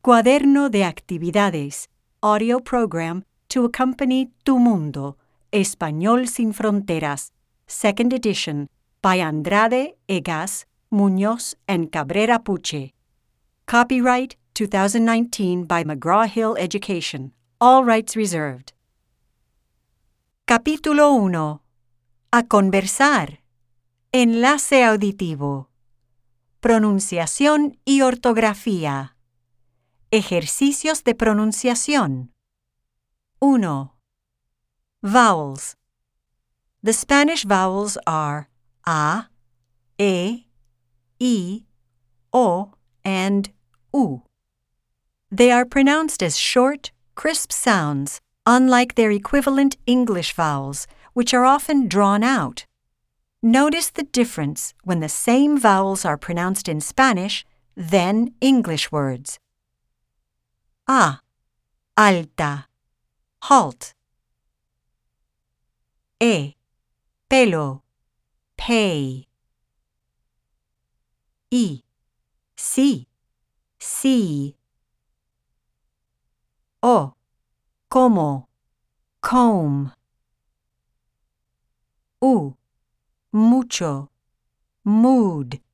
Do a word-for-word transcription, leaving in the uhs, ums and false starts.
Cuaderno de actividades, audio program to accompany Tu Mundo, Español sin Fronteras, second edition, by Andrade Egas, Muñoz and Cabrera Puche. Copyright twenty nineteen by McGraw-Hill Education. All rights reserved. Capítulo uno. A conversar. Enlace auditivo. Pronunciación y ortografía. Ejercicios de pronunciación. uno. Vowels. The Spanish vowels are A, E, I, O, and U. They are pronounced as short, crisp sounds, unlike their equivalent English vowels, which are often drawn out. Notice the difference when the same vowels are pronounced in Spanish than English words. A. Alta. Halt. E. Pelo. Pay. I. Sí. See. O. Como. Comb. U. Mucho. Mood.